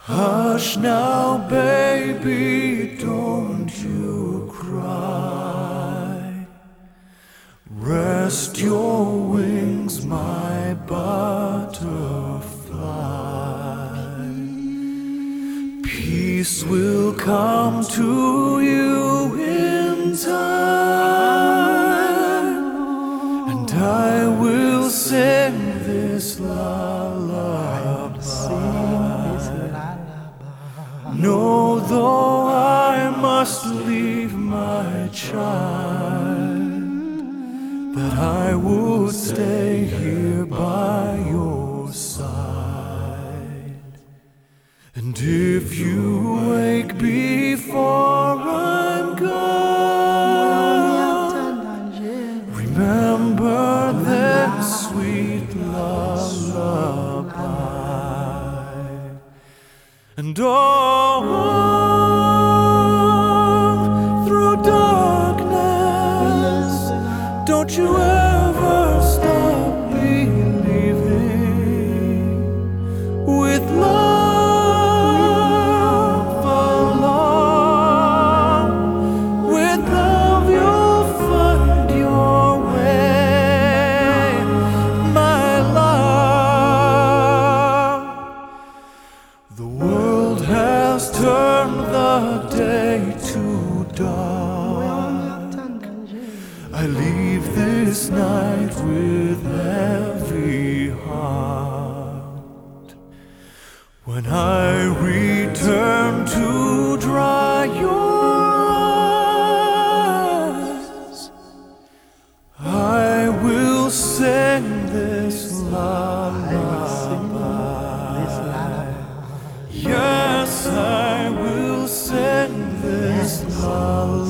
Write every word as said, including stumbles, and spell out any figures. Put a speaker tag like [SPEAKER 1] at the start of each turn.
[SPEAKER 1] Hush now, baby, don't you cry. Rest your wings, my butterfly. Peace will come to you in time, and I will sing this lullaby. No, though I must leave my child, but I would stay here by your side. And if you wake before I'm gone, remember this sweet lullaby. And oh, through darkness, don't you ever stop believing. With love along, with love you'll find your way, my love. The world has turned the day to dark. I leave this night with heavy heart. When I return to dry your eyes, I will sing this lullaby. Yes, I will sing this lullaby.